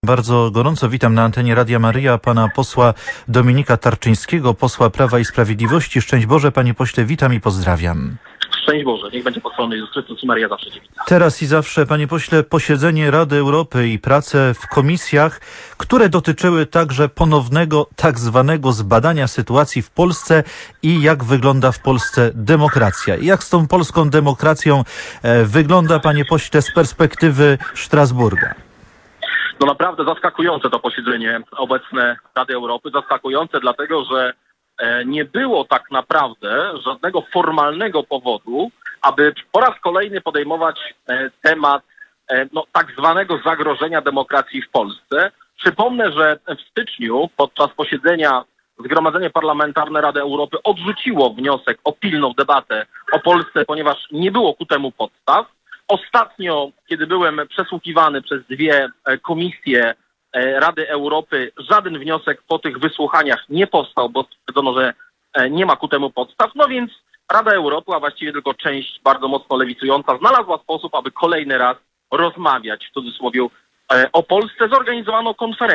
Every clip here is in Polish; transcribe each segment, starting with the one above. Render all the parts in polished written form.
Bardzo gorąco witam na antenie Radia Maryja pana posła Dominika Tarczyńskiego, posła Prawa i Sprawiedliwości. Szczęść Boże, panie pośle, witam i pozdrawiam. Szczęść Boże, niech będzie pochwalony Jezus Chrystus i Maryja zawsze dziewica. Teraz i zawsze, panie pośle, posiedzenie Rady Europy i prace w komisjach, które dotyczyły także ponownego tak zwanego zbadania sytuacji w Polsce i jak wygląda w Polsce demokracja. I jak z tą polską demokracją wygląda, panie pośle, z perspektywy Strasburga? No naprawdę zaskakujące to posiedzenie obecne Rady Europy. Zaskakujące dlatego, że nie było tak naprawdę żadnego formalnego powodu, aby po raz kolejny podejmować temat tak zwanego zagrożenia demokracji w Polsce. Przypomnę, że w styczniu podczas posiedzenia Zgromadzenie Parlamentarne Rady Europy odrzuciło wniosek o pilną debatę o Polsce, ponieważ nie było ku temu podstaw. Ostatnio, kiedy byłem przesłuchiwany przez dwie komisje Rady Europy, żaden wniosek po tych wysłuchaniach nie powstał, bo stwierdzono, że nie ma ku temu podstaw. No więc Rada Europy, a właściwie tylko część bardzo mocno lewicująca, znalazła sposób, aby kolejny raz rozmawiać, w cudzysłowie, o Polsce. Zorganizowano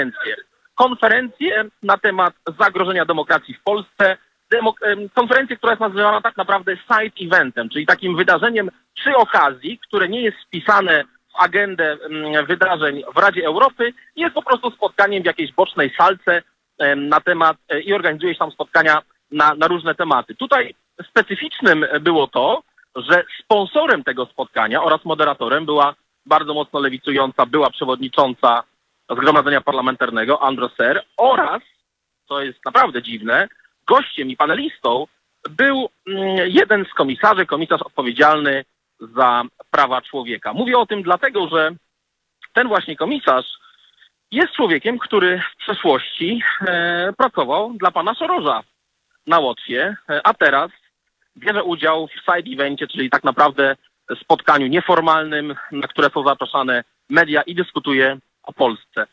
konferencję na temat zagrożenia demokracji w Polsce. Konferencję, która jest nazywana tak naprawdę side eventem, czyli takim wydarzeniem przy okazji, które nie jest wpisane w agendę wydarzeń w Radzie Europy, jest po prostu spotkaniem w jakiejś bocznej salce na temat i organizuje się tam spotkania na różne tematy. Tutaj specyficznym było to, że sponsorem tego spotkania oraz moderatorem była bardzo mocno lewicująca była przewodnicząca Zgromadzenia Parlamentarnego Andrus Ser oraz, co jest naprawdę dziwne, gościem i panelistą był jeden z komisarzy, komisarz odpowiedzialny za prawa człowieka. Mówię o tym dlatego, że ten właśnie komisarz jest człowiekiem, który w przeszłości pracował dla pana Sorosza na Łotwie, a teraz bierze udział w side evencie, czyli tak naprawdę spotkaniu nieformalnym, na które są zapraszane media i dyskutuje o Polsce.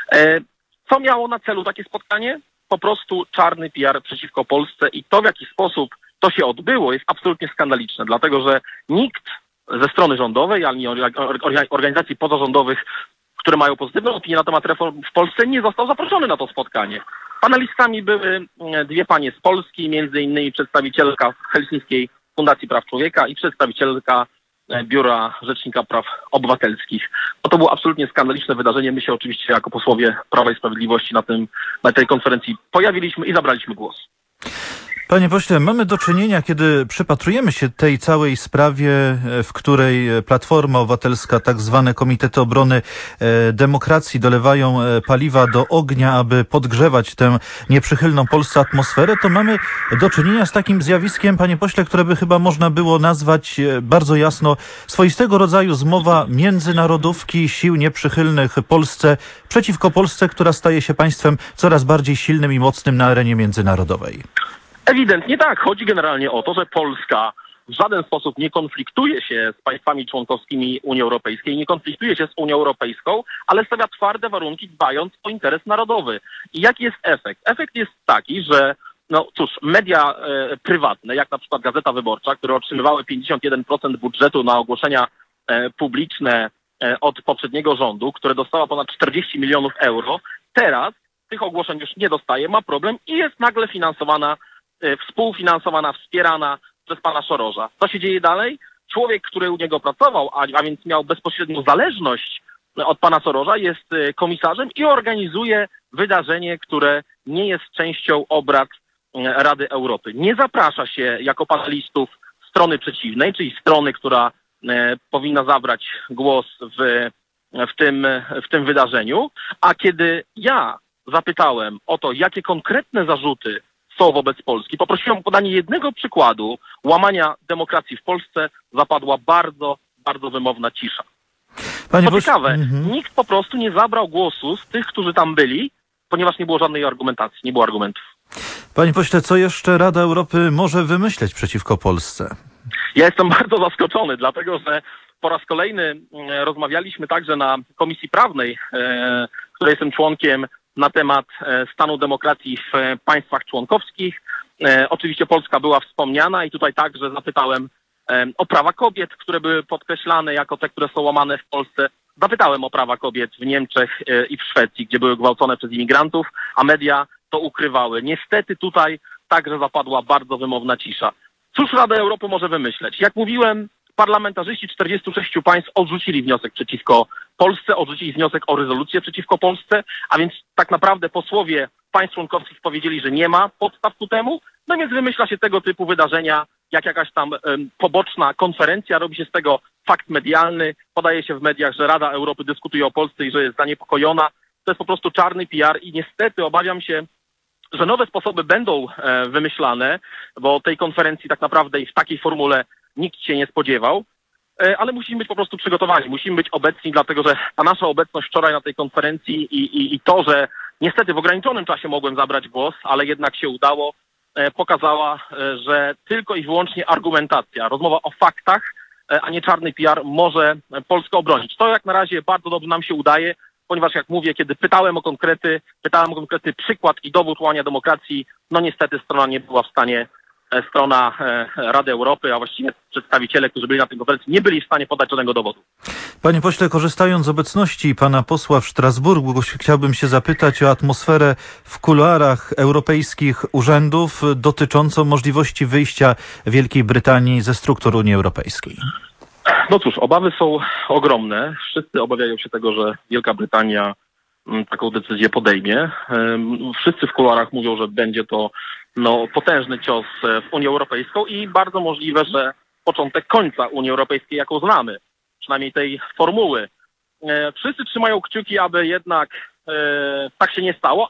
Co miało na celu takie spotkanie? Po prostu czarny PR przeciwko Polsce i to, w jaki sposób to się odbyło, jest absolutnie skandaliczne, dlatego że nikt ze strony rządowej, ani organizacji pozarządowych, które mają pozytywną opinię na temat reform w Polsce, nie został zaproszony na to spotkanie. Panelistami były dwie panie z Polski, między innymi przedstawicielka Helsińskiej Fundacji Praw Człowieka i przedstawicielka Biura Rzecznika Praw Obywatelskich. No to było absolutnie skandaliczne wydarzenie. My się oczywiście jako posłowie Prawa i Sprawiedliwości na tej konferencji pojawiliśmy i zabraliśmy głos. Panie pośle, mamy do czynienia, kiedy przypatrujemy się tej całej sprawie, w której Platforma Obywatelska, tak zwane Komitety Obrony Demokracji dolewają paliwa do ognia, aby podgrzewać tę nieprzychylną Polsce atmosferę, to mamy do czynienia z takim zjawiskiem, panie pośle, które by chyba można było nazwać bardzo jasno swoistego rodzaju zmowa międzynarodówki sił nieprzychylnych Polsce przeciwko Polsce, która staje się państwem coraz bardziej silnym i mocnym na arenie międzynarodowej. Ewidentnie tak. Chodzi generalnie o to, że Polska w żaden sposób nie konfliktuje się z państwami członkowskimi Unii Europejskiej, nie konfliktuje się z Unią Europejską, ale stawia twarde warunki, dbając o interes narodowy. I jaki jest efekt? Efekt jest taki, że media prywatne, jak na przykład Gazeta Wyborcza, które otrzymywały 51% budżetu na ogłoszenia publiczne od poprzedniego rządu, które dostała ponad 40 milionów euro, teraz tych ogłoszeń już nie dostaje, ma problem i jest nagle współfinansowana, wspierana przez pana Sorosza. Co się dzieje dalej? Człowiek, który u niego pracował, a więc miał bezpośrednią zależność od pana Sorosza, jest komisarzem i organizuje wydarzenie, które nie jest częścią obrad Rady Europy. Nie zaprasza się jako panelistów strony przeciwnej, czyli strony, która powinna zabrać głos w tym wydarzeniu, a kiedy ja zapytałem o to, jakie konkretne zarzuty są wobec Polski, poprosiłem o podanie jednego przykładu łamania demokracji w Polsce, zapadła bardzo, bardzo wymowna cisza. Co ciekawe, nikt po prostu nie zabrał głosu z tych, którzy tam byli, ponieważ nie było żadnej argumentacji, nie było argumentów. Panie pośle, co jeszcze Rada Europy może wymyśleć przeciwko Polsce? Ja jestem bardzo zaskoczony, dlatego że po raz kolejny rozmawialiśmy także na Komisji Prawnej, której jestem członkiem, na temat stanu demokracji w państwach członkowskich. Oczywiście Polska była wspomniana i tutaj także zapytałem o prawa kobiet, które były podkreślane jako te, które są łamane w Polsce. Zapytałem o prawa kobiet w Niemczech i w Szwecji, gdzie były gwałcone przez imigrantów, a media to ukrywały. Niestety tutaj także zapadła bardzo wymowna cisza. Cóż Rada Europy może wymyśleć? Jak mówiłem, parlamentarzyści 46 państw odrzucili wniosek przeciwko Polsce, odrzucili wniosek o rezolucję przeciwko Polsce, a więc tak naprawdę posłowie państw członkowskich powiedzieli, że nie ma podstaw ku temu, no więc wymyśla się tego typu wydarzenia, jak jakaś tam poboczna konferencja, robi się z tego fakt medialny, podaje się w mediach, że Rada Europy dyskutuje o Polsce i że jest zaniepokojona. To jest po prostu czarny PR i niestety obawiam się, że nowe sposoby będą wymyślane, bo tej konferencji tak naprawdę i w takiej formule nikt się nie spodziewał, ale musimy być po prostu przygotowani, musimy być obecni, dlatego że ta nasza obecność wczoraj na tej konferencji i to, że niestety w ograniczonym czasie mogłem zabrać głos, ale jednak się udało, pokazała, że tylko i wyłącznie argumentacja, rozmowa o faktach, a nie czarny PR może Polskę obronić. To jak na razie bardzo dobrze nam się udaje, ponieważ jak mówię, kiedy pytałem o konkretny przykład i dowód łamania demokracji, no niestety strona nie była w stanie, strona Rady Europy, a właściwie przedstawiciele, którzy byli na tej konferencji, nie byli w stanie podać żadnego dowodu. Panie pośle, korzystając z obecności pana posła w Strasburgu, chciałbym się zapytać o atmosferę w kuluarach europejskich urzędów dotyczącą możliwości wyjścia Wielkiej Brytanii ze struktur Unii Europejskiej. No cóż, obawy są ogromne. Wszyscy obawiają się tego, że Wielka Brytania taką decyzję podejmie. Wszyscy w kuluarach mówią, że będzie to potężny cios w Unię Europejską i bardzo możliwe, że początek końca Unii Europejskiej, jaką znamy, przynajmniej tej formuły. Wszyscy trzymają kciuki, aby jednak tak się nie stało,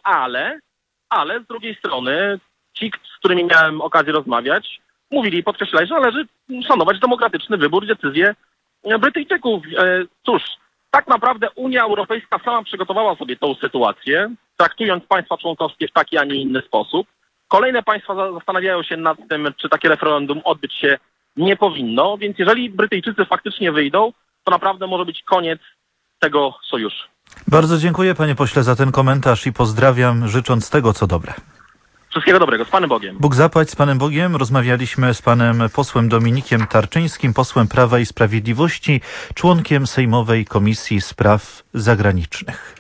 ale z drugiej strony ci, z którymi miałem okazję rozmawiać, mówili i podkreślali, że należy szanować demokratyczny wybór, decyzję Brytyjczyków. Cóż, tak naprawdę Unia Europejska sama przygotowała sobie tą sytuację, traktując państwa członkowskie w taki, a nie inny sposób. Kolejne państwa zastanawiają się nad tym, czy takie referendum odbyć się nie powinno, więc jeżeli Brytyjczycy faktycznie wyjdą, to naprawdę może być koniec tego sojuszu. Bardzo dziękuję, panie pośle, za ten komentarz i pozdrawiam, życząc tego, co dobre. Wszystkiego dobrego. Z Panem Bogiem. Bóg zapłać, z Panem Bogiem. Rozmawialiśmy z panem posłem Dominikiem Tarczyńskim, posłem Prawa i Sprawiedliwości, członkiem Sejmowej Komisji Spraw Zagranicznych.